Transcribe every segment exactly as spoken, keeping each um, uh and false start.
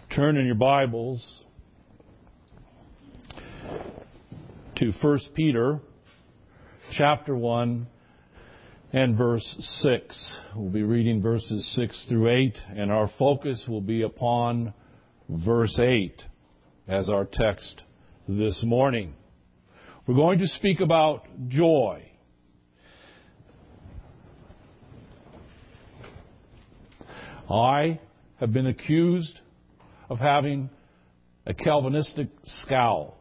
Turn in your Bibles to First Peter chapter one and verse six. We'll be reading verses six through eight, and our focus will be upon verse eight as our text this morning. We're going to speak about joy. I have been accused of having a Calvinistic scowl.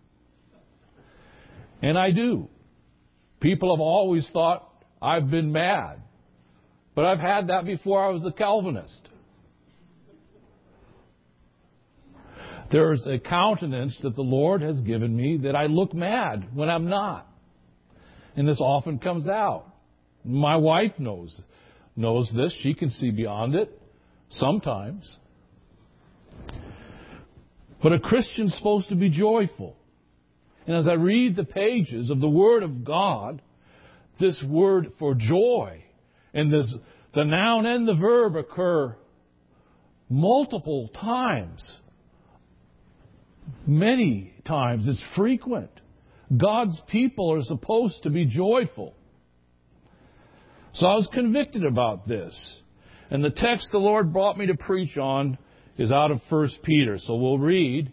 And I do. People have always thought I've been mad. But I've had that before I was a Calvinist. There's a countenance that the Lord has given me that I look mad when I'm not. And this often comes out. My wife knows knows this. She can see beyond it sometimes. But a Christian's supposed to be joyful. And as I read the pages of the Word of God, this word for joy and this, the noun and the verb occur multiple times. Many times. It's frequent. God's people are supposed to be joyful. So I was convicted about this. And the text the Lord brought me to preach on is out of First Peter. So we'll read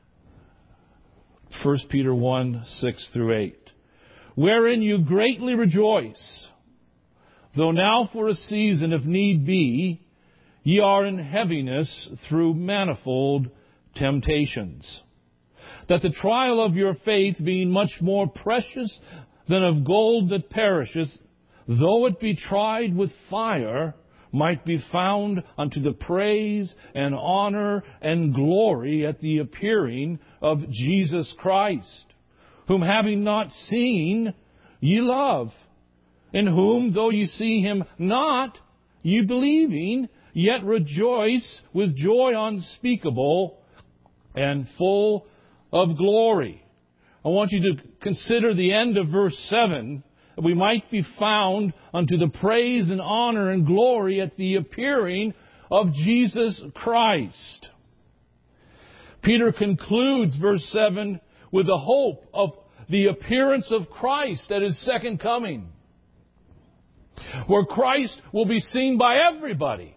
First Peter one, six through eight. Wherein you greatly rejoice, though now for a season, if need be, ye are in heaviness through manifold temptations. That the trial of your faith, being much more precious than of gold that perisheth, though it be tried with fire, might be found unto the praise and honor and glory at the appearing of Jesus Christ, whom having not seen, ye love, in whom, though ye see him not, ye believing, yet rejoice with joy unspeakable and full of glory. I want you to consider the end of verse seven, that we might be found unto the praise and honor and glory at the appearing of Jesus Christ. Peter concludes verse seven with the hope of the appearance of Christ at His second coming, where Christ will be seen by everybody.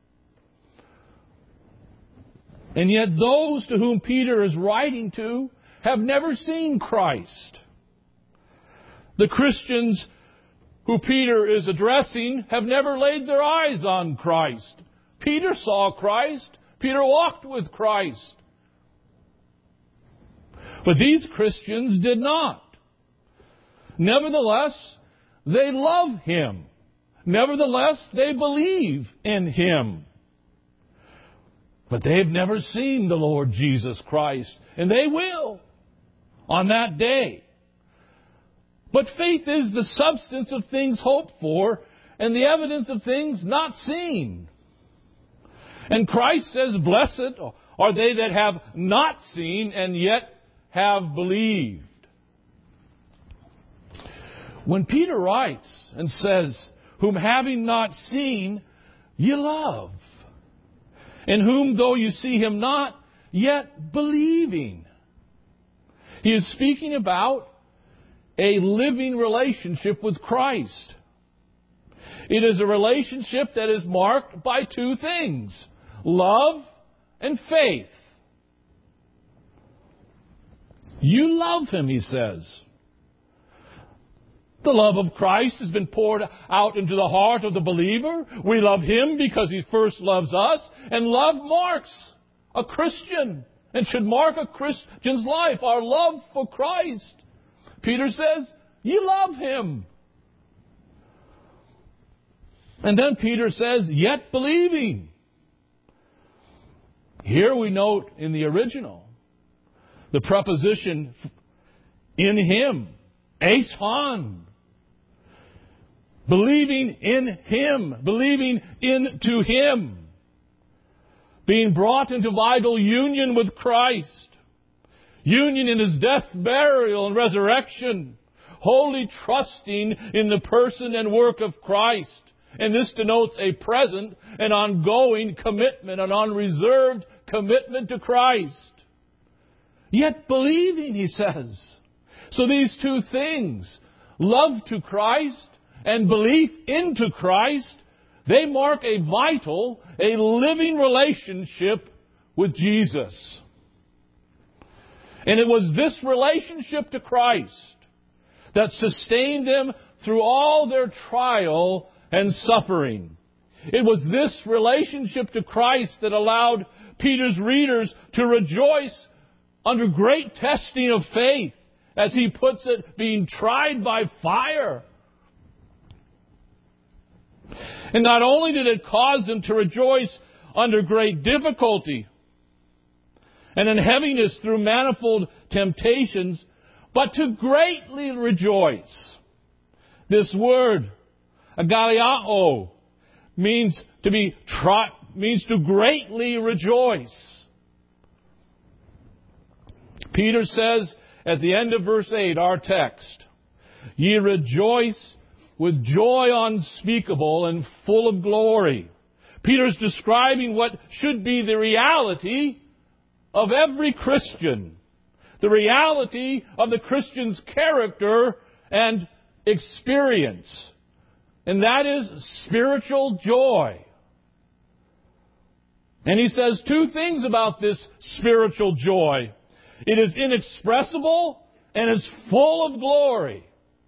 And yet those to whom Peter is writing to have never seen Christ. The Christians who Peter is addressing have never laid their eyes on Christ. Peter saw Christ. Peter walked with Christ. But these Christians did not. Nevertheless, they love Him. Nevertheless, they believe in Him. But they've never seen the Lord Jesus Christ. And they will on that day. But faith is the substance of things hoped for and the evidence of things not seen. And Christ says, blessed are they that have not seen and yet have believed. When Peter writes and says, whom having not seen, ye love, in whom though you see him not, yet believing, he is speaking about a living relationship with Christ. It is a relationship that is marked by two things: love and faith. You love Him, he says. The love of Christ has been poured out into the heart of the believer. We love Him because He first loves us. And love marks a Christian and should mark a Christian's life, our love for Christ. Peter says, you love Him. And then Peter says, yet believing. Here we note in the original the preposition in Him, eis hon. Believing in Him, believing into Him. Being brought into vital union with Christ. Union in His death, burial, and resurrection. Wholly trusting in the person and work of Christ. And this denotes a present and ongoing commitment, an unreserved commitment to Christ. Yet believing, he says. So these two things, love to Christ and belief into Christ, they mark a vital, a living relationship with Jesus. And it was this relationship to Christ that sustained them through all their trial and suffering. It was this relationship to Christ that allowed Peter's readers to rejoice under great testing of faith, as he puts it, being tried by fire. And not only did it cause them to rejoice under great difficulty and in heaviness through manifold temptations, but to greatly rejoice. This word, agaliao, means to be tri- means to greatly rejoice. Peter says at the end of verse eight, our text, ye rejoice with joy unspeakable and full of glory. Peter's describing what should be the reality of every Christian. The reality of the Christian's character and experience. And that is spiritual joy. And he says two things about this spiritual joy. It is inexpressible and it's full of glory.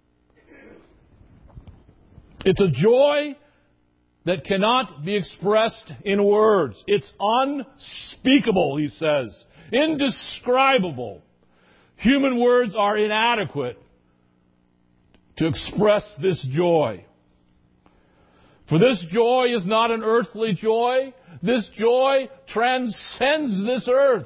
It's a joy that cannot be expressed in words. It's unspeakable, he says. Indescribable. Human words are inadequate to express this joy. For this joy is not an earthly joy. This joy transcends this earth.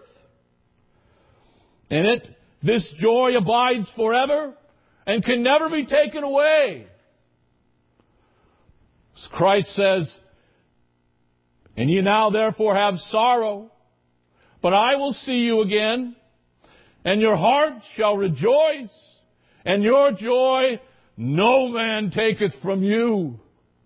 And it, this joy abides forever and can never be taken away. As Christ says, and ye now therefore have sorrow, but I will see you again, and your heart shall rejoice, and your joy no man taketh from you.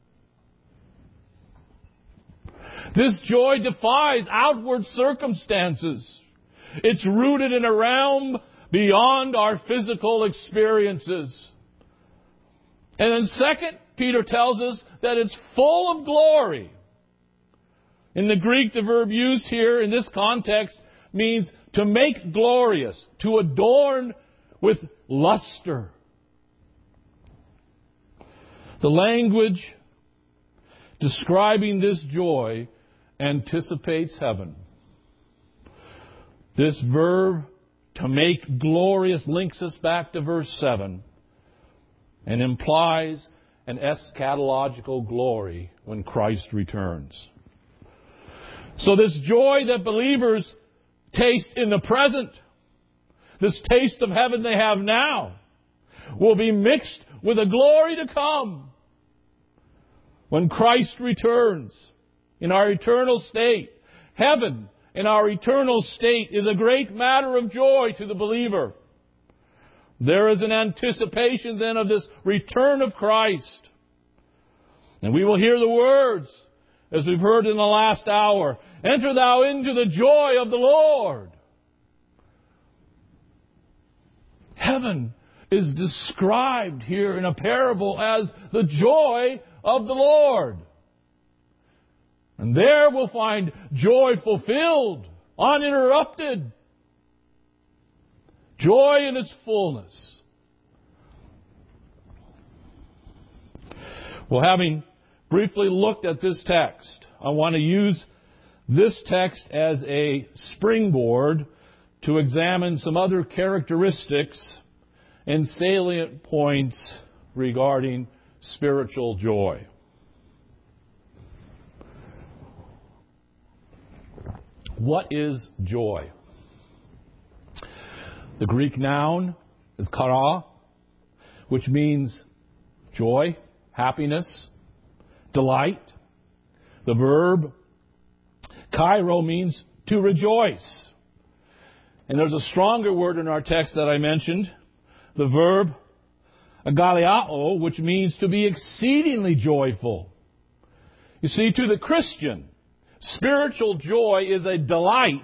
This joy defies outward circumstances. It's rooted in a realm beyond our physical experiences. And then second, Peter tells us that it's full of glory. In the Greek, the verb used here in this context means to make glorious, to adorn with luster. The language describing this joy anticipates heaven. This verb, to make glorious, links us back to verse seven and implies an eschatological glory when Christ returns. So this joy that believers taste in the present, this taste of heaven they have now, will be mixed with a glory to come when Christ returns in our eternal state. Heaven in our eternal state is a great matter of joy to the believer. There is an anticipation then of this return of Christ. And we will hear the words, as we've heard in the last hour, enter thou into the joy of the Lord. Heaven is described here in a parable as the joy of the Lord. And there we'll find joy fulfilled, uninterrupted. Joy in its fullness. Well, having briefly looked at this text, I want to use this text as a springboard to examine some other characteristics and salient points regarding spiritual joy. What is joy? The Greek noun is chara, which means joy, happiness, delight. The verb kairo means to rejoice. And there's a stronger word in our text that I mentioned, the verb agaliao, which means to be exceedingly joyful. You see, to the Christian, spiritual joy is a delight.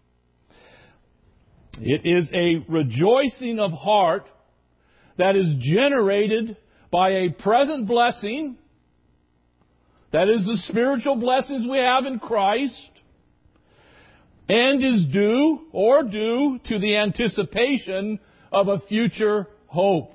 It is a rejoicing of heart that is generated by a present blessing, that is the spiritual blessings we have in Christ, and is due or due to the anticipation of a future hope.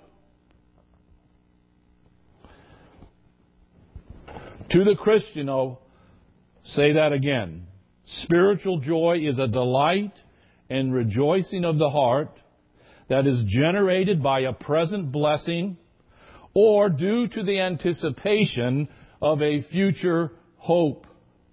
To the Christian, I'll say that again. Spiritual joy is a delight and rejoicing of the heart that is generated by a present blessing or due to the anticipation of a future hope.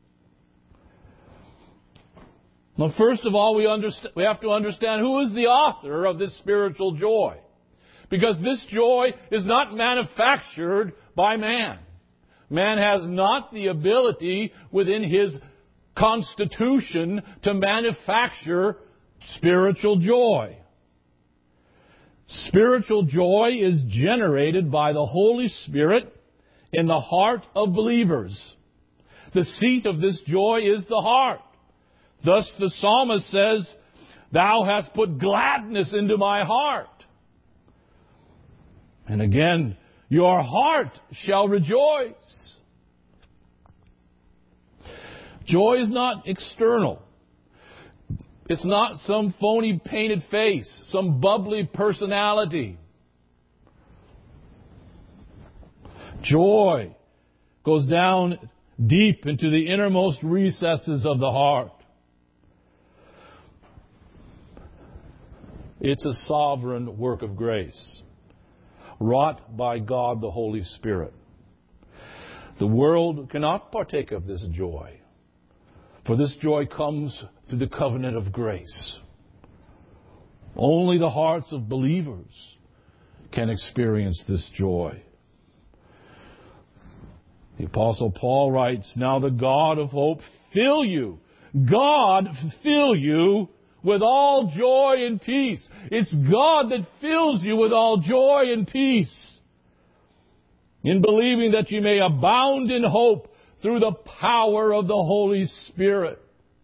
Now, first of all, we, understand, we have to understand who is the author of this spiritual joy. Because this joy is not manufactured by man. Man has not the ability within his constitution to manufacture spiritual joy. Spiritual joy is generated by the Holy Spirit in the heart of believers. The seat of this joy is the heart. Thus the psalmist says, "Thou hast put gladness into my heart." And again, "Your heart shall rejoice." Joy is not external. It's not some phony painted face, some bubbly personality. Joy goes down deep into the innermost recesses of the heart. It's a sovereign work of grace, wrought by God the Holy Spirit. The world cannot partake of this joy, for this joy comes through the covenant of grace. Only the hearts of believers can experience this joy. The Apostle Paul writes, "Now the God of hope fill you." God fill you with all joy and peace. It's God that fills you with all joy and peace, in believing that you may abound in hope through the power of the Holy Spirit.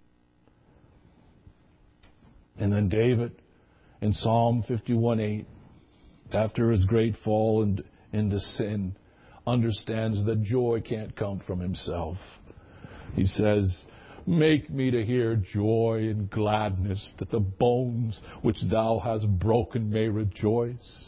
And then David, in Psalm fifty-one eight, after his great fall into sin, understands that joy can't come from himself. He says, "Make me to hear joy and gladness, that the bones which thou hast broken may rejoice."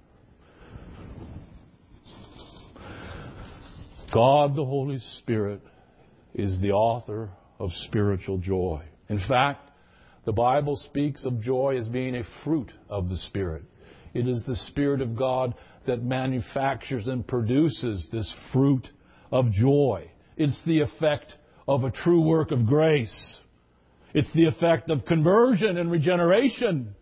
God, the Holy Spirit, is the author of spiritual joy. In fact, the Bible speaks of joy as being a fruit of the Spirit. It is the Spirit of God that manufactures and produces this fruit of joy. It's the effect of a true work of grace. It's the effect of conversion and regeneration.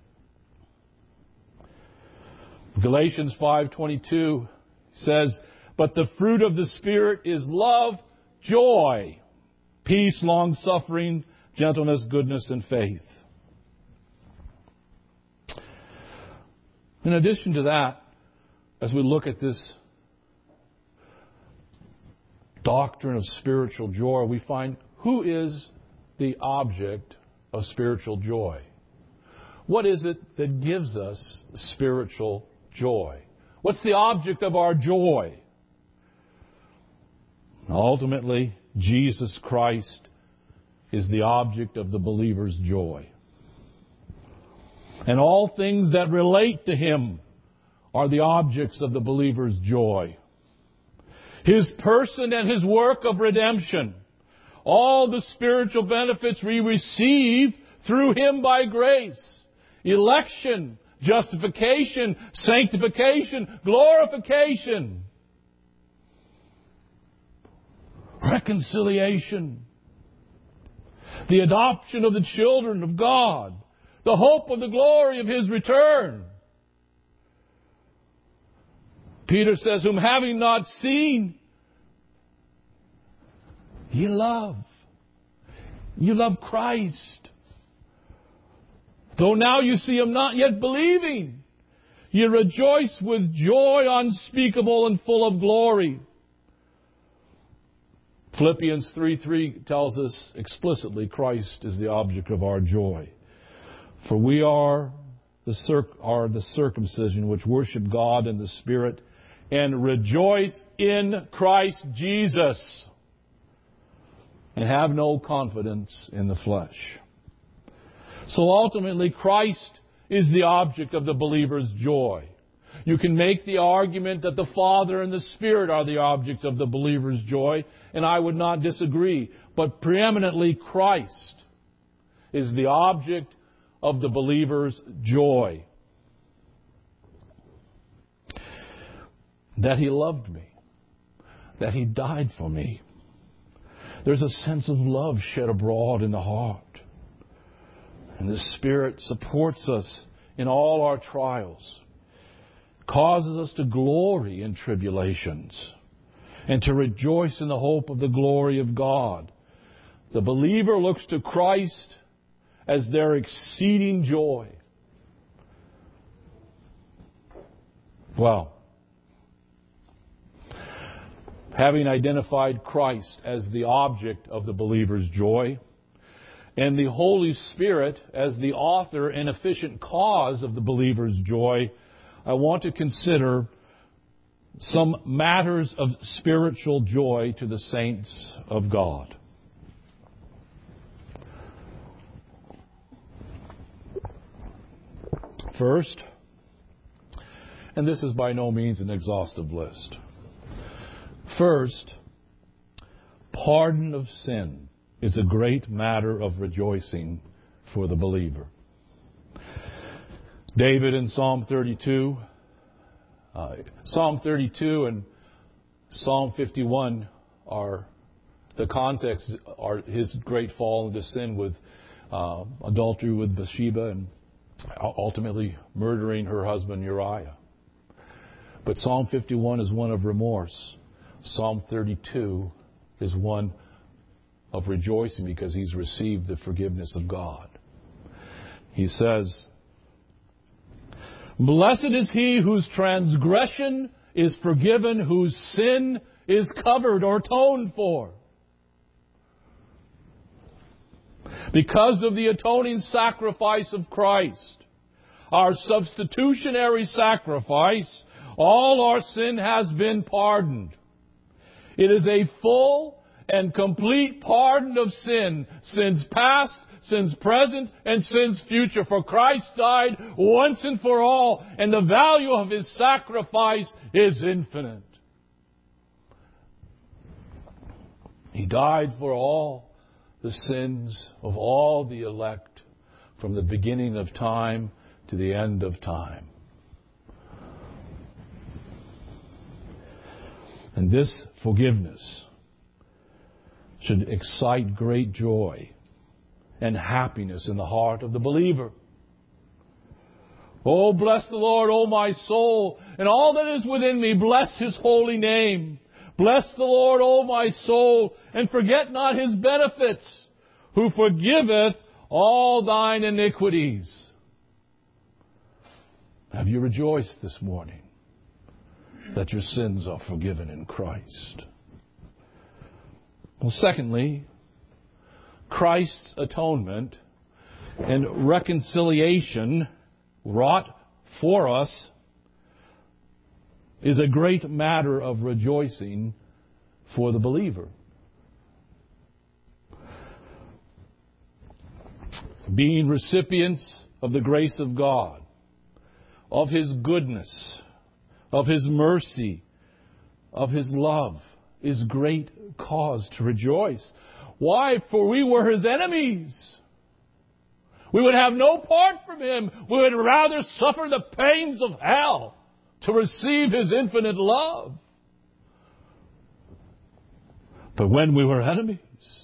Galatians five twenty-two says, "But the fruit of the Spirit is love, joy, peace, long-suffering, gentleness, goodness, and faith." In addition to that, as we look at this doctrine of spiritual joy, we find who is the object of spiritual joy. What is it that gives us spiritual joy? What's the object of our joy? Ultimately, Jesus Christ is the object of the believer's joy. And all things that relate to Him are the objects of the believer's joy. His person and His work of redemption, all the spiritual benefits we receive through Him by grace, election, justification, sanctification, glorification, reconciliation, the adoption of the children of God, the hope of the glory of His return. Peter says, "Whom having not seen, ye love." You love Christ. Though now you see Him not yet believing, ye rejoice with joy unspeakable and full of glory. Philippians three three tells us explicitly Christ is the object of our joy. For we are the, circ- are the circumcision which worship God in the Spirit and rejoice in Christ Jesus and have no confidence in the flesh. So ultimately, Christ is the object of the believer's joy. You can make the argument that the Father and the Spirit are the object of the believer's joy, and I would not disagree. But preeminently, Christ is the object of the believer's joy. That He loved me. That He died for me. There's a sense of love shed abroad in the heart. And the Spirit supports us in all our trials. Causes us to glory in tribulations and to rejoice in the hope of the glory of God. The believer looks to Christ as their exceeding joy. Well, having identified Christ as the object of the believer's joy and the Holy Spirit as the author and efficient cause of the believer's joy, I want to consider some matters of spiritual joy to the saints of God. First, and this is by no means an exhaustive list. First, pardon of sin is a great matter of rejoicing for the believer. David in Psalm thirty-two, uh, Psalm thirty-two and Psalm fifty-one are the context are his great fall into sin with uh, adultery with Bathsheba and ultimately murdering her husband Uriah. But Psalm fifty-one is one of remorse. Psalm thirty-two is one of rejoicing because he's received the forgiveness of God. He says, "Blessed is he whose transgression is forgiven, whose sin is covered or atoned for." Because of the atoning sacrifice of Christ, our substitutionary sacrifice, all our sin has been pardoned. It is a full and complete pardon of sin, sins past, sins present, and sins future. For Christ died once and for all, and the value of His sacrifice is infinite. He died for all the sins of all the elect from the beginning of time to the end of time. And this forgiveness should excite great joy and happiness in the heart of the believer. Oh, bless the Lord, oh my soul, and all that is within me, bless His holy name. Bless the Lord, O my soul, and forget not His benefits, who forgiveth all thine iniquities. Have you rejoiced this morning that your sins are forgiven in Christ? Well, secondly, Christ's atonement and reconciliation wrought for us is a great matter of rejoicing for the believer. Being recipients of the grace of God, of His goodness, of His mercy, of His love, is great cause to rejoice. Why? For we were His enemies. We would have no part from Him. We would rather suffer the pains of hell to receive His infinite love. But when we were enemies,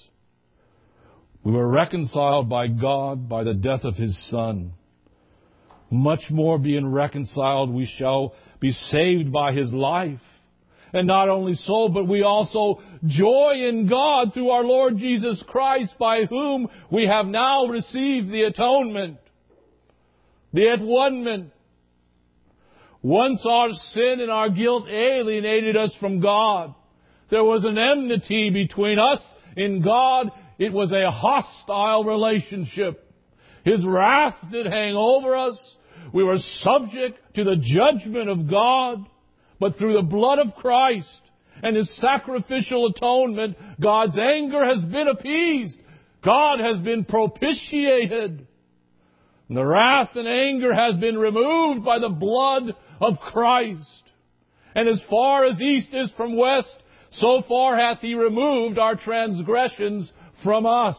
we were reconciled by God by the death of His Son. Much more being reconciled, we shall be saved by His life. And not only so, but we also joy in God through our Lord Jesus Christ, by whom we have now received the atonement, the at-one-ment. Once our sin and our guilt alienated us from God. There was an enmity between us and God. It was a hostile relationship. His wrath did hang over us. We were subject to the judgment of God. But through the blood of Christ and His sacrificial atonement, God's anger has been appeased. God has been propitiated. And the wrath and anger has been removed by the blood of Christ. And as far as east is from west, so far hath He removed our transgressions from us.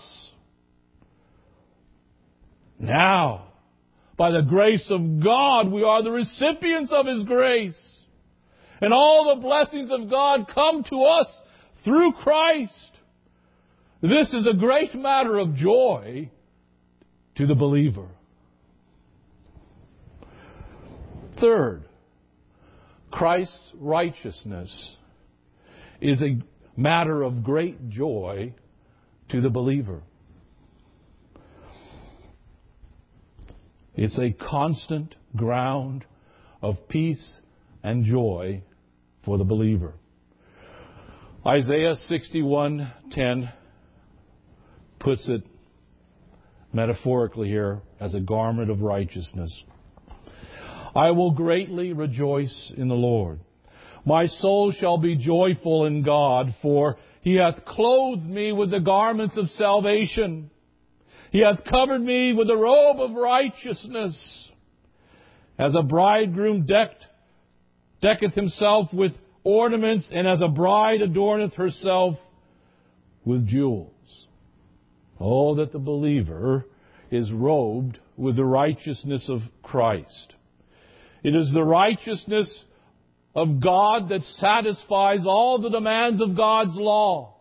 Now, by the grace of God, we are the recipients of His grace. And all the blessings of God come to us through Christ. This is a great matter of joy to the believer. Third, Christ's righteousness is a matter of great joy to the believer. It's a constant ground of peace and joy for the believer. Isaiah sixty-one ten puts it metaphorically here as a garment of righteousness. I will greatly rejoice in the Lord. My soul shall be joyful in God, for He hath clothed me with the garments of salvation. He hath covered me with the robe of righteousness. As a bridegroom decked, decketh himself with ornaments, and as a bride adorneth herself with jewels. Oh, that the believer is robed with the righteousness of Christ. It is the righteousness of God that satisfies all the demands of God's law.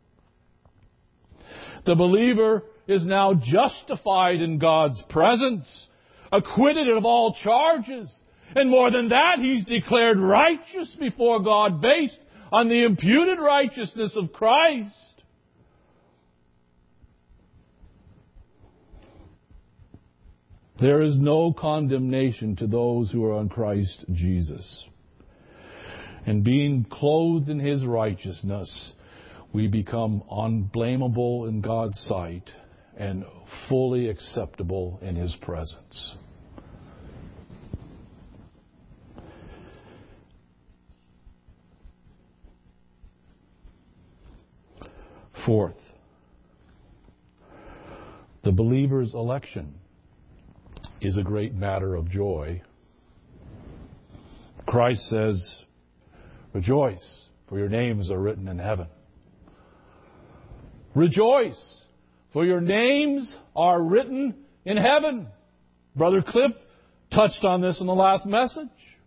The believer is now justified in God's presence, acquitted of all charges, and more than that, he's declared righteous before God based on the imputed righteousness of Christ. There is no condemnation to those who are on Christ Jesus. And being clothed in His righteousness, we become unblameable in God's sight and fully acceptable in His presence. Fourth, the believer's election is a great matter of joy. Christ says, rejoice, for your names are written in heaven. Rejoice, for your names are written in heaven. Brother Cliff touched on this in the last message.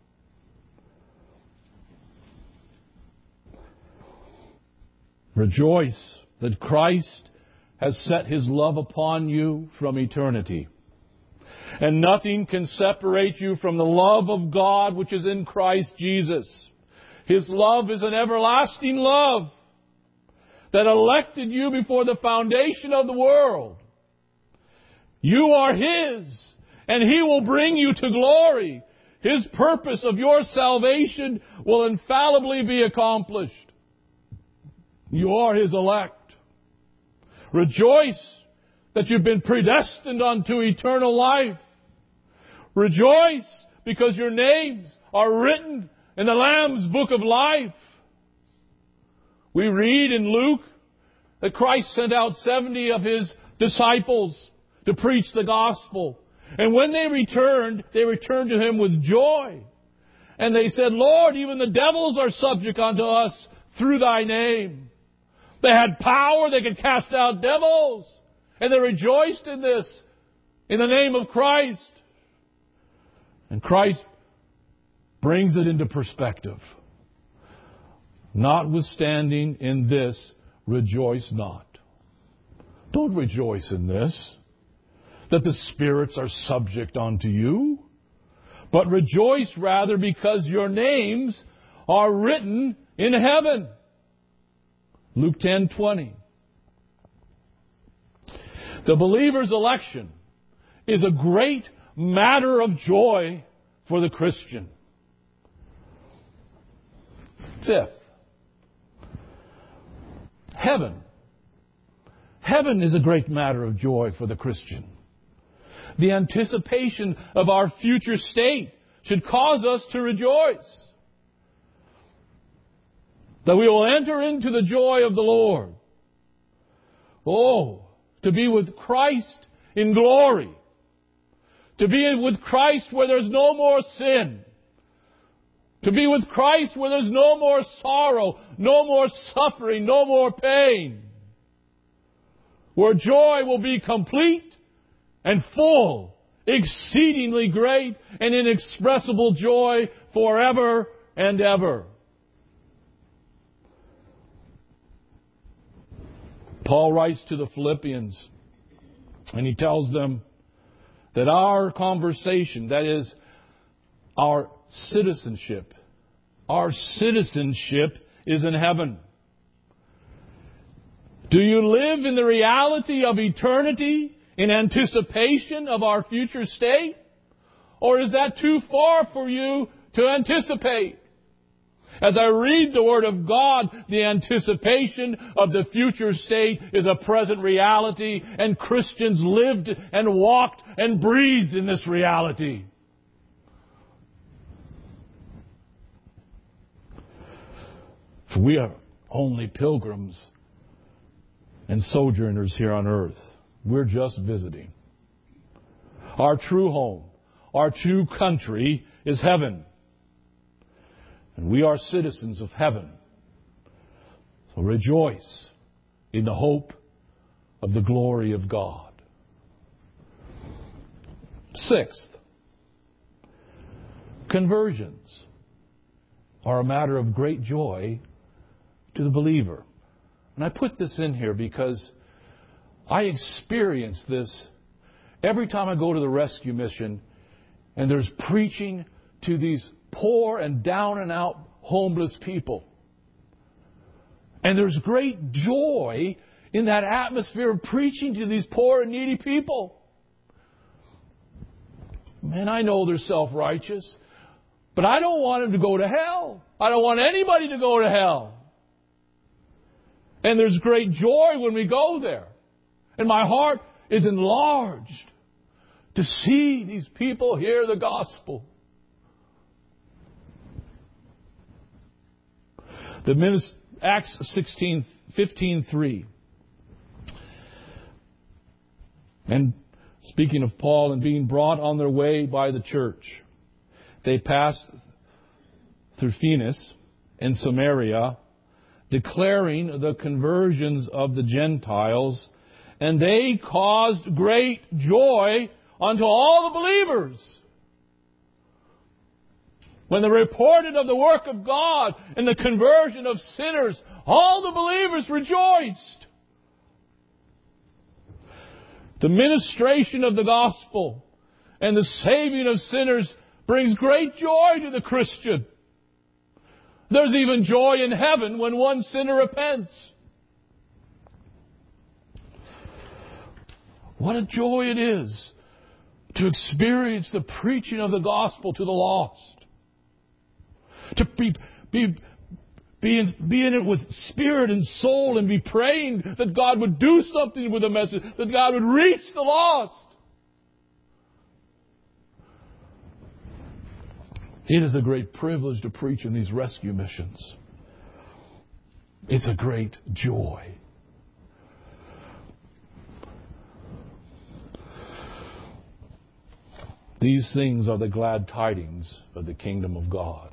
Rejoice that Christ has set His love upon you from eternity. And nothing can separate you from the love of God which is in Christ Jesus. His love is an everlasting love that elected you before the foundation of the world. You are His, and He will bring you to glory. His purpose of your salvation will infallibly be accomplished. You are His elect. Rejoice that you've been predestined unto eternal life. Rejoice because your names are written in the Lamb's book of life. We read in Luke that Christ sent out seventy of His disciples to preach the gospel. And when they returned, they returned to Him with joy. And they said, Lord, even the devils are subject unto us through Thy name. They had power, they could cast out devils. And they rejoiced in this, in the name of Christ. And Christ brings it into perspective. Notwithstanding in this, rejoice not. Don't rejoice in this, that the spirits are subject unto you. But rejoice rather because your names are written in heaven. Luke ten twenty. The believer's election is a great matter of joy for the Christian. Fifth, Heaven. Heaven is a great matter of joy for the Christian. The anticipation of our future state should cause us to rejoice. That we will enter into the joy of the Lord. Oh, to be with Christ in glory. To be with Christ where there's no more sin. To be with Christ where there's no more sorrow, no more suffering, no more pain. Where joy will be complete and full, exceedingly great and inexpressible joy forever and ever. Paul writes to the Philippians, and he tells them that our conversation, that is, our citizenship, our citizenship is in heaven. Do you live in the reality of eternity in anticipation of our future state? Or is that too far for you to anticipate? As I read the Word of God, the anticipation of the future state is a present reality, and Christians lived and walked and breathed in this reality. For we are only pilgrims and sojourners here on earth. We're just visiting. Our true home, our true country is heaven. And we are citizens of heaven. So rejoice in the hope of the glory of God. Sixth, conversions are a matter of great joy to the believer. And I put this in here because I experience this every time I go to the rescue mission and there's preaching to these poor and down and out homeless people. And there's great joy in that atmosphere of preaching to these poor and needy people. Man, I know they're self-righteous, but I don't want them to go to hell. I don't want anybody to go to hell. And there's great joy when we go there. And my heart is enlarged to see these people hear the gospel. The Acts sixteen, fifteen, three. And speaking of Paul and being brought on their way by the church, they passed through Phoenix and Samaria, declaring the conversions of the Gentiles, and they caused great joy unto all the believers. When they reported of the work of God and the conversion of sinners, all the believers rejoiced. The ministration of the gospel and the saving of sinners brings great joy to the Christian. There's even joy in heaven when one sinner repents. What a joy it is to experience the preaching of the gospel to the lost. To be, be, be, in, be in it with spirit and soul and be praying that God would do something with the message, that God would reach the lost. It is a great privilege to preach in these rescue missions. It's a great joy. These things are the glad tidings of the kingdom of God.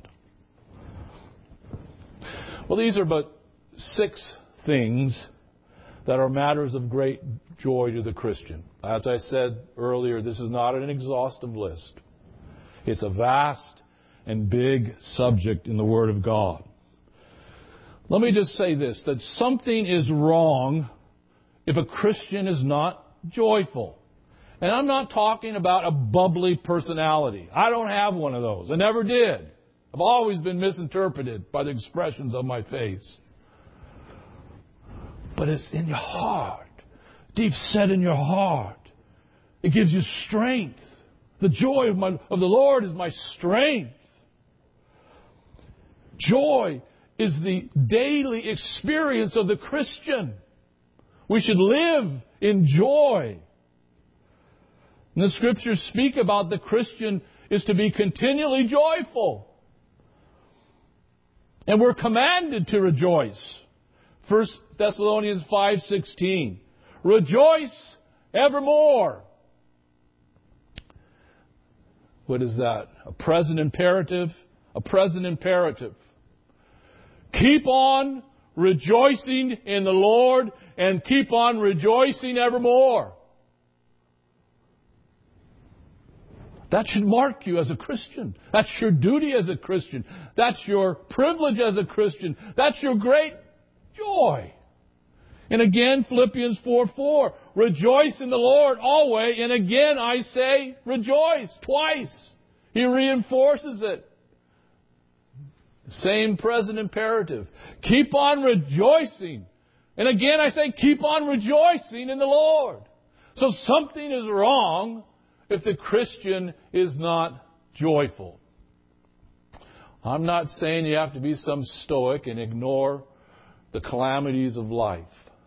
Well, these are but six things that are matters of great joy to the Christian. As I said earlier, this is not an exhaustive list. It's a vast and big subject in the Word of God. Let me just say this, that something is wrong if a Christian is not joyful. And I'm not talking about a bubbly personality. I don't have one of those. I never did. I've always been misinterpreted by the expressions of my face. But it's in your heart, deep set in your heart. It gives you strength. The joy of, my, of the Lord is my strength. Joy is the daily experience of the Christian. We should live in joy. And the Scriptures speak about the Christian is to be continually joyful. And we're commanded to rejoice. First Thessalonians five sixteen. Rejoice evermore. What is that? A present imperative? A present imperative. Keep on rejoicing in the Lord and keep on rejoicing evermore. That should mark you as a Christian. That's your duty as a Christian. That's your privilege as a Christian. That's your great joy. And again, Philippians four four. Rejoice in the Lord always. And again, I say rejoice. Twice. He reinforces it. Same present imperative. Keep on rejoicing. And again, I say keep on rejoicing in the Lord. So something is wrong if the Christian is not joyful. I'm not saying you have to be some stoic and ignore the calamities of life.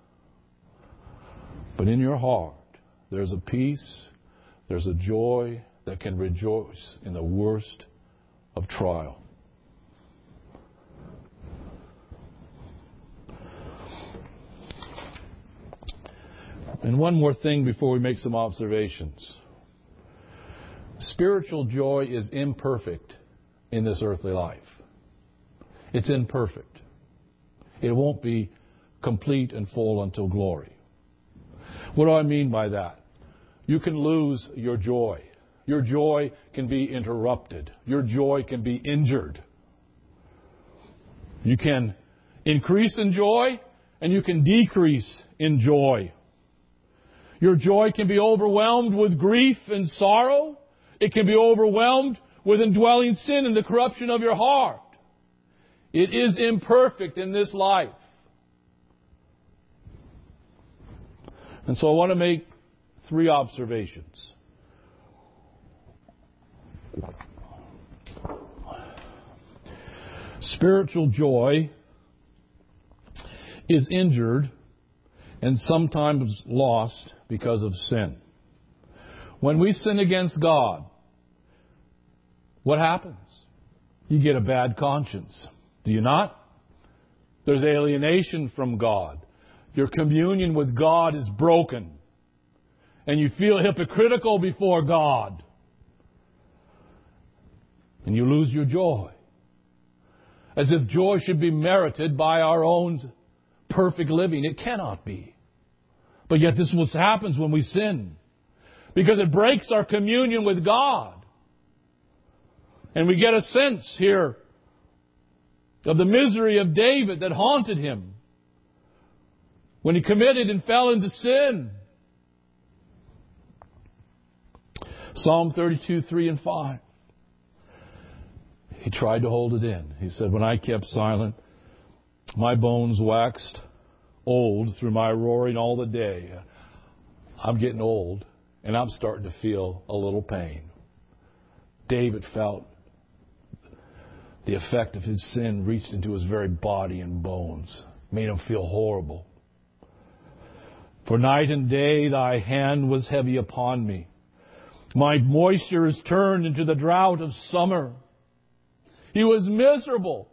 But in your heart, there's a peace, there's a joy that can rejoice in the worst of trial. And one more thing before we make some observations. Spiritual joy is imperfect in this earthly life. It's imperfect. It won't be complete and full until glory. What do I mean by that? You can lose your joy. Your joy can be interrupted. Your joy can be injured. You can increase in joy and you can decrease in joy. Your joy can be overwhelmed with grief and sorrow. It can be overwhelmed with indwelling sin and the corruption of your heart. It is imperfect in this life. And so I want to make three observations. Spiritual joy is injured and sometimes lost because of sin. When we sin against God, what happens? You get a bad conscience. Do you not? There's alienation from God. Your communion with God is broken. And you feel hypocritical before God. And you lose your joy. As if joy should be merited by our own perfect living. It cannot be. But yet this is what happens when we sin. Because it breaks our communion with God. And we get a sense here of the misery of David that haunted him when he committed and fell into sin. Psalm thirty-two, three and five. He tried to hold it in. He said, when I kept silent, my bones waxed old through my roaring all the day. I'm getting old, and I'm starting to feel a little pain. David felt the effect of his sin reached into his very body and bones, made him feel horrible. For night and day thy hand was heavy upon me. My moisture is turned into the drought of summer. He was miserable.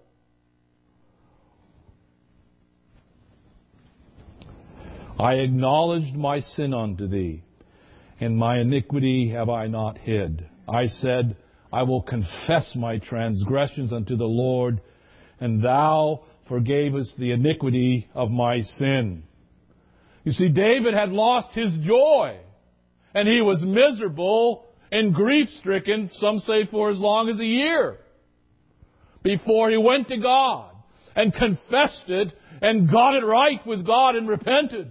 I acknowledged my sin unto thee, and my iniquity have I not hid. I said, I will confess my transgressions unto the Lord, and thou forgavest the iniquity of my sin. You see, David had lost his joy, and he was miserable and grief-stricken, some say for as long as a year, before he went to God and confessed it and got it right with God and repented.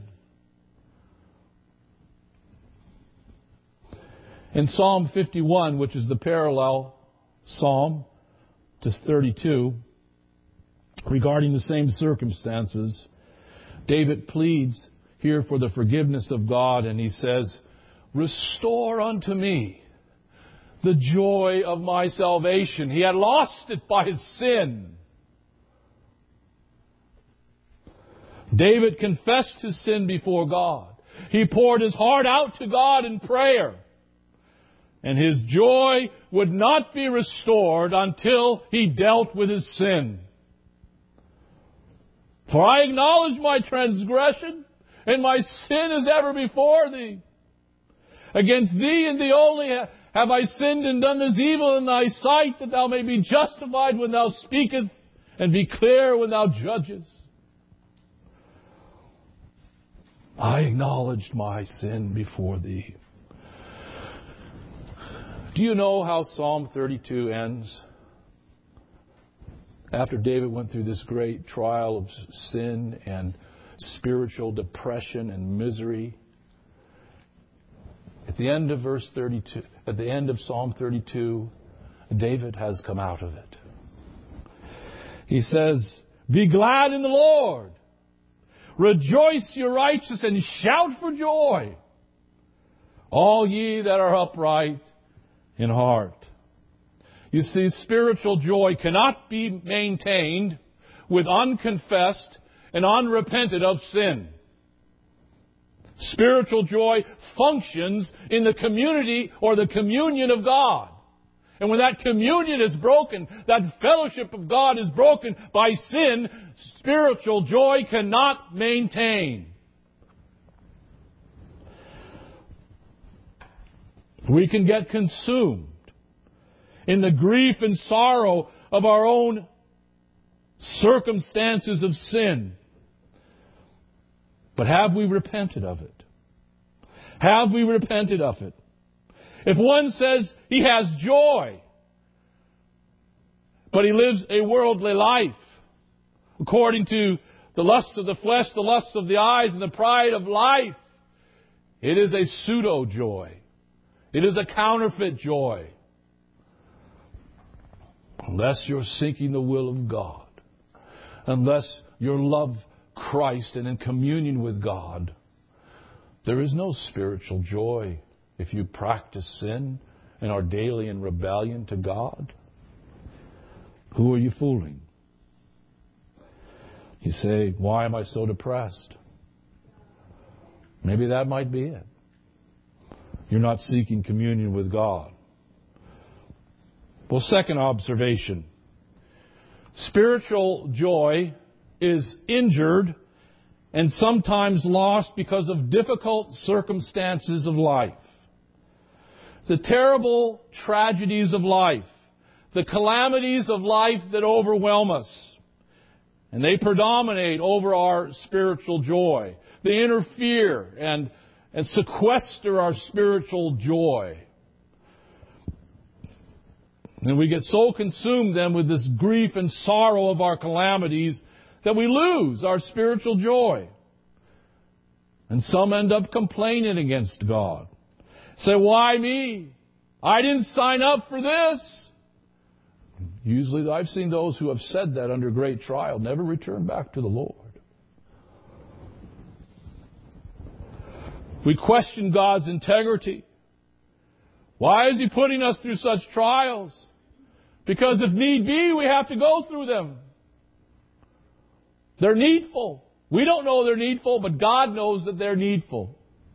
In Psalm fifty-one, which is the parallel psalm to thirty-two, regarding the same circumstances, David pleads here for the forgiveness of God, and he says, restore unto me the joy of my salvation. He had lost it by his sin. David confessed his sin before God. He poured his heart out to God in prayer. And his joy would not be restored until he dealt with his sin. For I acknowledge my transgression, and my sin is ever before thee. Against thee and thee only have I sinned and done this evil in thy sight, that thou may be justified when thou speakest, and be clear when thou judgest. I acknowledged my sin before thee. Do you know how Psalm thirty-two ends? After David went through this great trial of sin and spiritual depression and misery, at the end of verse thirty-two, at the end of Psalm thirty-two, David has come out of it. He says, "Be glad in the Lord. Rejoice, you righteous, and shout for joy, all ye that are upright in heart." You see, spiritual joy cannot be maintained with unconfessed and unrepented of sin. Spiritual joy functions in the community or the communion of God. And when that communion is broken, that fellowship of God is broken by sin, spiritual joy cannot maintain. We can get consumed in the grief and sorrow of our own circumstances of sin. But have we repented of it? Have we repented of it? If one says he has joy, but he lives a worldly life, according to the lusts of the flesh, the lusts of the eyes, and the pride of life, it is a pseudo-joy. It is a counterfeit joy. Unless you're seeking the will of God, unless you love Christ and in communion with God, there is no spiritual joy if you practice sin and are daily in rebellion to God. Who are you fooling? You say, why am I so depressed? Maybe that might be it. You're not seeking communion with God. Well, second observation. Spiritual joy is injured and sometimes lost because of difficult circumstances of life. The terrible tragedies of life, the calamities of life that overwhelm us, and they predominate over our spiritual joy. They interfere and, and sequester our spiritual joy. And we get so consumed then with this grief and sorrow of our calamities that we lose our spiritual joy. And some end up complaining against God. Say, why me? I didn't sign up for this. Usually I've seen those who have said that under great trial never return back to the Lord. We question God's integrity. Why is He putting us through such trials? Because if need be, we have to go through them. They're needful. We don't know they're needful, but God knows that they're needful.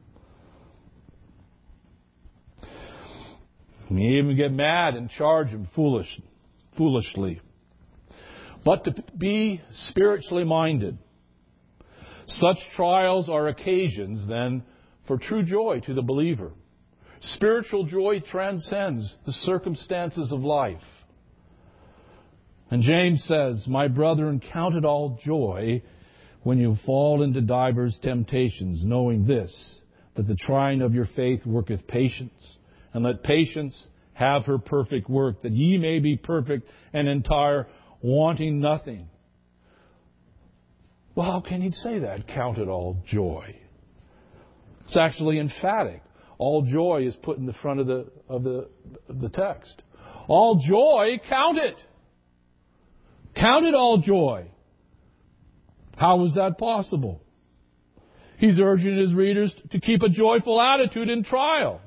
We even get mad and charge Him foolish, foolishly. But to be spiritually minded, such trials are occasions then for true joy to the believer. Spiritual joy transcends the circumstances of life. And James says, my brethren, count it all joy when you fall into divers temptations, knowing this, that the trying of your faith worketh patience. And let patience have her perfect work, that ye may be perfect and entire, wanting nothing. Well, how can he say that? Count it all joy. It's actually emphatic. All joy is put in the front of the of the of the text. All joy, count it. Count it all joy. How is that possible? He's urging his readers to keep a joyful attitude in trial.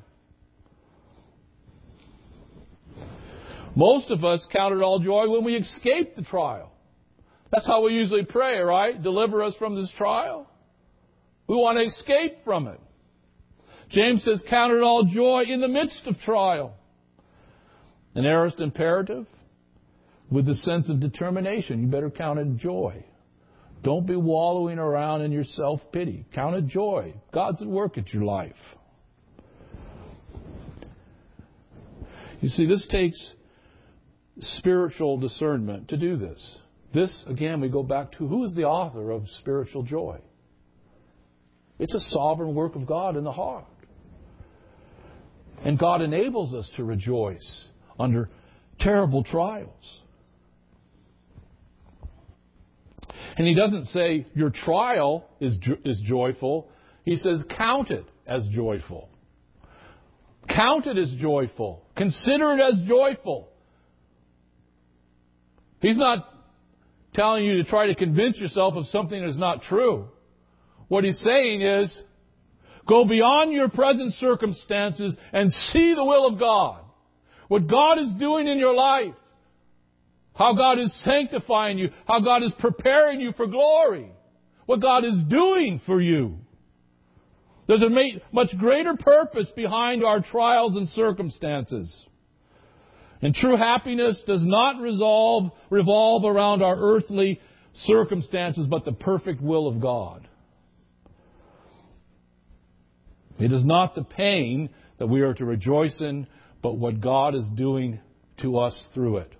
Most of us count it all joy when we escape the trial. That's how we usually pray, right? Deliver us from this trial. We want to escape from it. James says, count it all joy in the midst of trial. An aorist imperative with the sense of determination. You better count it joy. Don't be wallowing around in your self-pity. Count it joy. God's at work at your life. You see, this takes spiritual discernment to do this. This, again, we go back to who is the author of spiritual joy? It's a sovereign work of God in the heart. And God enables us to rejoice under terrible trials. And He doesn't say your trial is jo- is joyful. He says count it as joyful. Count it as joyful. Consider it as joyful. He's not telling you to try to convince yourself of something that is not true. What He's saying is, go beyond your present circumstances and see the will of God. What God is doing in your life. How God is sanctifying you. How God is preparing you for glory. What God is doing for you. There's a much greater purpose behind our trials and circumstances. And true happiness does not resolve, revolve around our earthly circumstances, but the perfect will of God. It is not the pain that we are to rejoice in, but what God is doing to us through it.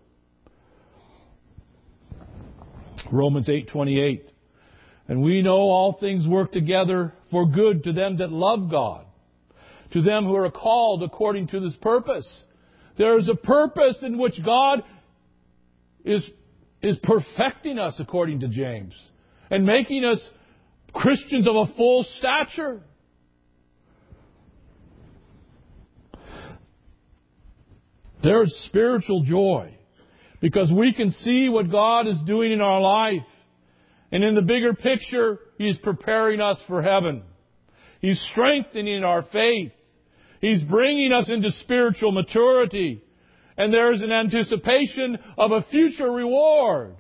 Romans eight twenty-eight. And we know all things work together for good to them that love God, to them who are called according to this purpose. There is a purpose in which God is, is perfecting us, according to James, and making us Christians of a full stature. There's spiritual joy because we can see what God is doing in our life. And in the bigger picture, He's preparing us for heaven. He's strengthening our faith. He's bringing us into spiritual maturity. And there's an anticipation of a future reward.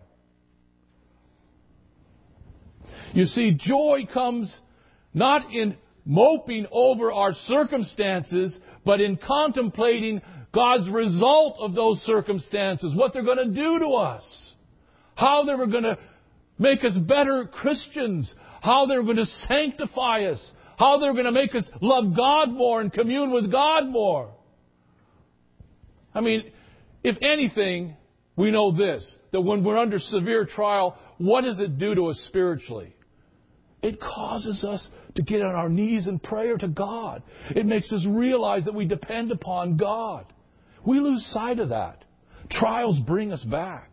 You see, joy comes not in moping over our circumstances, but in contemplating God's result of those circumstances, what they're going to do to us, how they were going to make us better Christians, how they're going to sanctify us, how they're going to make us love God more and commune with God more. I mean, if anything, we know this, that when we're under severe trial, what does it do to us spiritually? It causes us to get on our knees in prayer to God. It makes us realize that we depend upon God. We lose sight of that. Trials bring us back.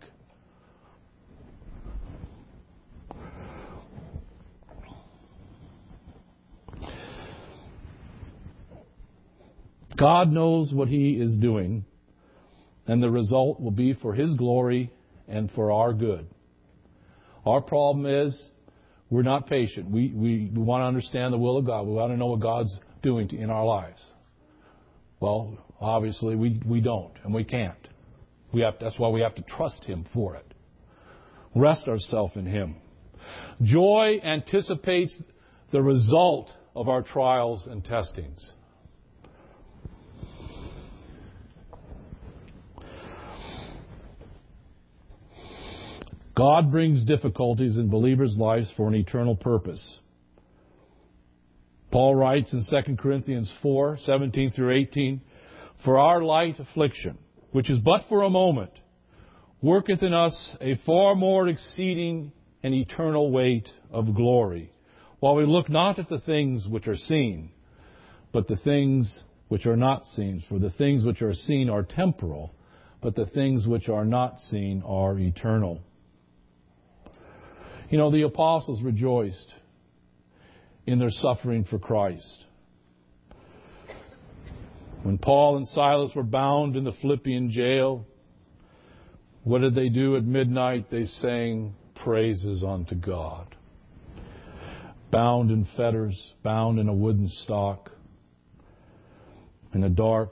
God knows what He is doing, and the result will be for His glory and for our good. Our problem is we're not patient. We, we, we want to understand the will of God. We want to know what God's doing to, in our lives. Well, obviously we, we don't, and we can't. We have, that's why we have to trust Him for it. Rest ourselves in Him. Joy anticipates the result of our trials and testings. God brings difficulties in believers' lives for an eternal purpose. Paul writes in Second Corinthians four, seventeen through eighteen, for our light affliction, which is but for a moment, worketh in us a far more exceeding and eternal weight of glory, while we look not at the things which are seen, but the things which are not seen. For the things which are seen are temporal, but the things which are not seen are eternal. You know, the apostles rejoiced in their suffering for Christ. When Paul and Silas were bound in the Philippian jail, what did they do at midnight? They sang praises unto God. Bound in fetters, bound in a wooden stock, in a dark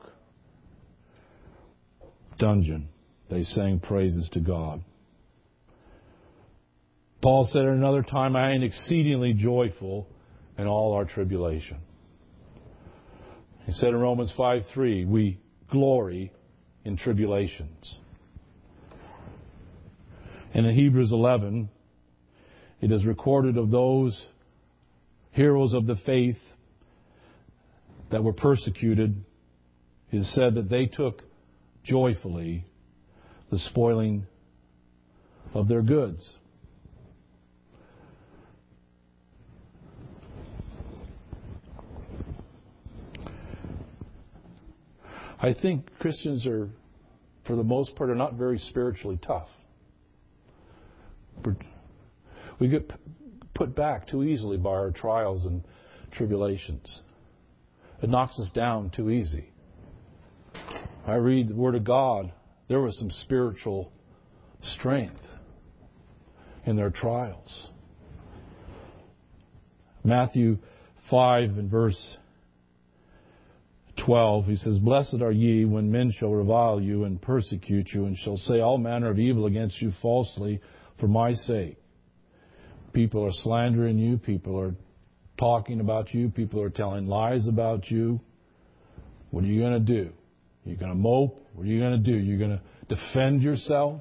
dungeon, they sang praises to God. Paul said at another time, I am exceedingly joyful in all our tribulation. He said in Romans five three, we glory in tribulations. And in Hebrews eleven, it is recorded of those heroes of the faith that were persecuted. It is said that they took joyfully the spoiling of their goods. I think Christians are, for the most part, are not very spiritually tough. We get put back too easily by our trials and tribulations. It knocks us down too easy. I read the Word of God. There was some spiritual strength in their trials. Matthew five and verse twelve, he says, Blessed are ye when men shall revile you and persecute you and shall say all manner of evil against you falsely for my sake. People are slandering you. People are talking about you. People are telling lies about you. What are you going to do? You're going to mope? What are you going to do? You're going to defend yourself?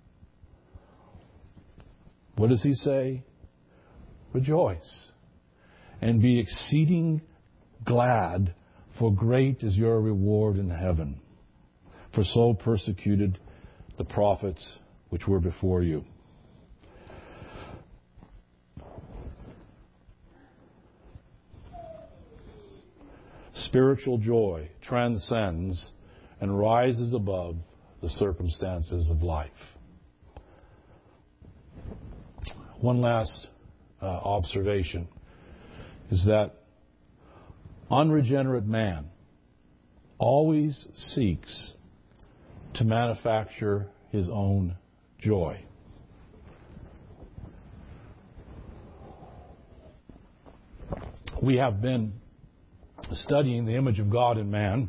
What does he say? Rejoice and be exceeding glad, for great is your reward in heaven. For so persecuted the prophets which were before you. Spiritual joy transcends and rises above the circumstances of life. One last uh, observation is that unregenerate man always seeks to manufacture his own joy. We have been studying the image of God in man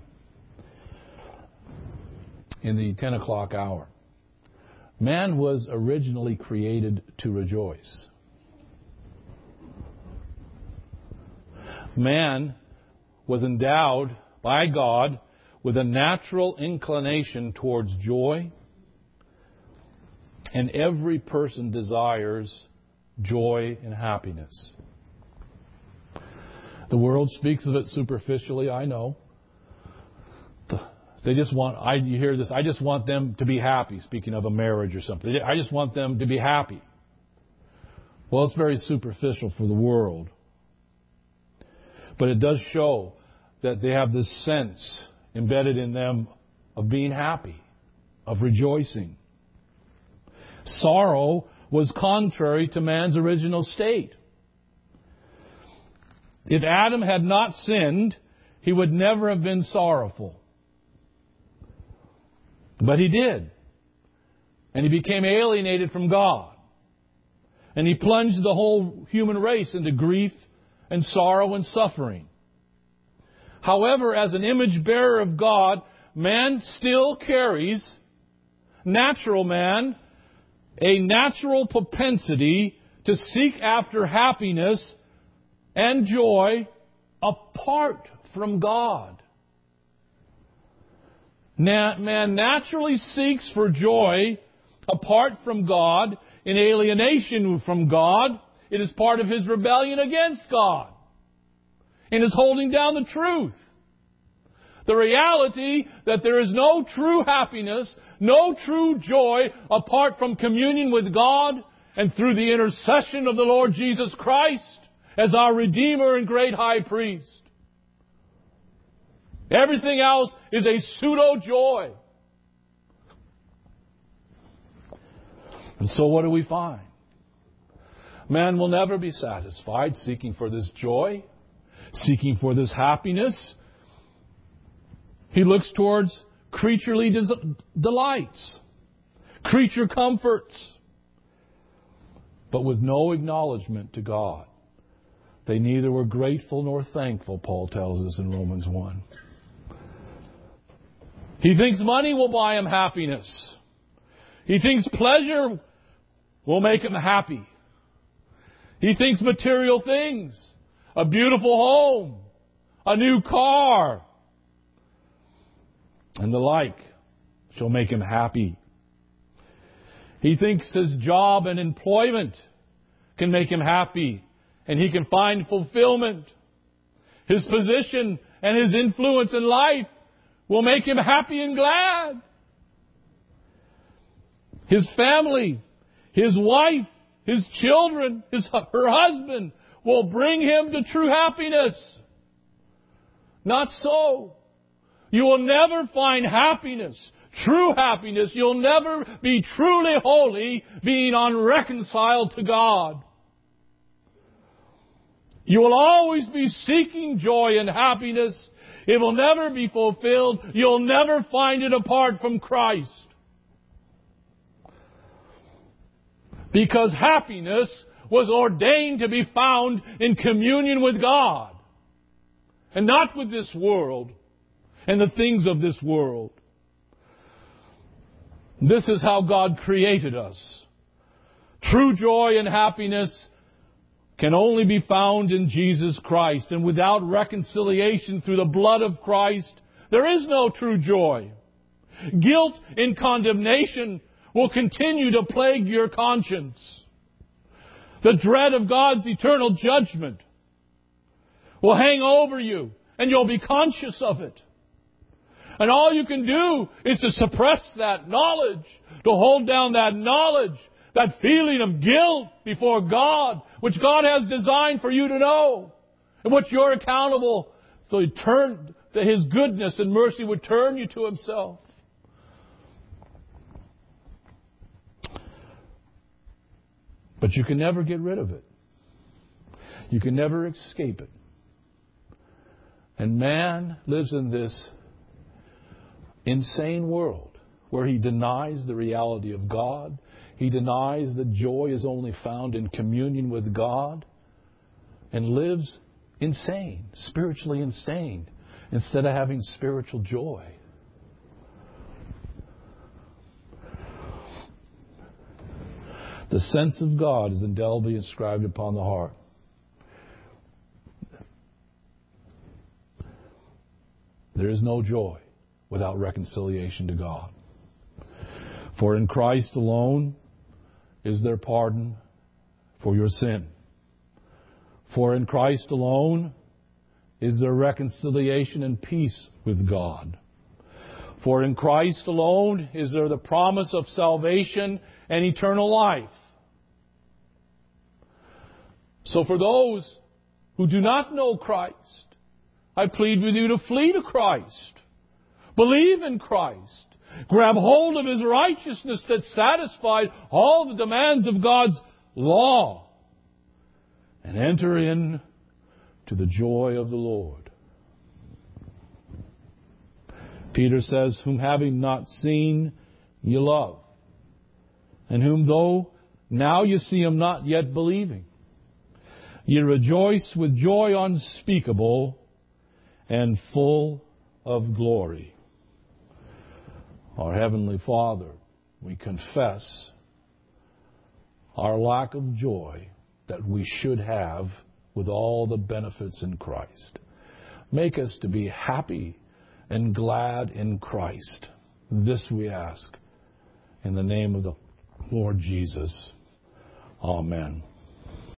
in the ten o'clock hour. Man was originally created to rejoice. Man was endowed by God with a natural inclination towards joy, and every person desires joy and happiness. The world speaks of it superficially, I know. They just want, I, you hear this, I just want them to be happy, speaking of a marriage or something. I just want them to be happy. Well, it's very superficial for the world. But it does show that they have this sense embedded in them of being happy, of rejoicing. Sorrow was contrary to man's original state. If Adam had not sinned, he would never have been sorrowful. But he did. And he became alienated from God. And he plunged the whole human race into grief and sorrow and suffering. However, as an image bearer of God, man still carries, natural man, a natural propensity to seek after happiness and joy apart from God. Man naturally seeks for joy apart from God, in alienation from God. It is part of his rebellion against God. And is holding down the truth. The reality that there is no true happiness, no true joy apart from communion with God and through the intercession of the Lord Jesus Christ as our Redeemer and great High Priest. Everything else is a pseudo-joy. And so what do we find? Man will never be satisfied seeking for this joy, seeking for this happiness. He looks towards creaturely des- delights, creature comforts, but with no acknowledgement to God. They neither were grateful nor thankful, Paul tells us in Romans one. He thinks money will buy him happiness. He thinks pleasure will make him happy. He thinks material things, a beautiful home, a new car, and the like shall make him happy. He thinks his job and employment can make him happy, and he can find fulfillment. His position and his influence in life will make him happy and glad. His family, his wife, his children, his, her husband will bring him to true happiness. Not so. You will never find happiness, true happiness. You'll never be truly holy being unreconciled to God. You will always be seeking joy and happiness. It will never be fulfilled. You'll never find it apart from Christ. Because happiness was ordained to be found in communion with God, and not with this world and the things of this world. This is how God created us. True joy and happiness can only be found in Jesus Christ. And without reconciliation through the blood of Christ, there is no true joy. Guilt and condemnation will continue to plague your conscience. The dread of God's eternal judgment will hang over you, and you'll be conscious of it. And all you can do is to suppress that knowledge, to hold down that knowledge, that feeling of guilt before God, which God has designed for you to know, and which you're accountable. So He turned that His goodness and mercy would turn you to Himself. But you can never get rid of it. You can never escape it. And man lives in this insane world where he denies the reality of God. He denies that joy is only found in communion with God, and lives insane, spiritually insane, instead of having spiritual joy. The sense of God is indelibly inscribed upon the heart. There is no joy without reconciliation to God. For in Christ alone is there pardon for your sin. For in Christ alone is there reconciliation and peace with God. For in Christ alone is there the promise of salvation and eternal life. So for those who do not know Christ, I plead with you to flee to Christ. Believe in Christ. Grab hold of His righteousness that satisfied all the demands of God's law. And enter in to the joy of the Lord. Peter says, whom having not seen, ye love. And whom though now you see Him not yet believing, ye rejoice with joy unspeakable and full of glory. Our Heavenly Father, we confess our lack of joy that we should have with all the benefits in Christ. Make us to be happy and glad in Christ. This we ask in the name of the Lord Jesus. Amen.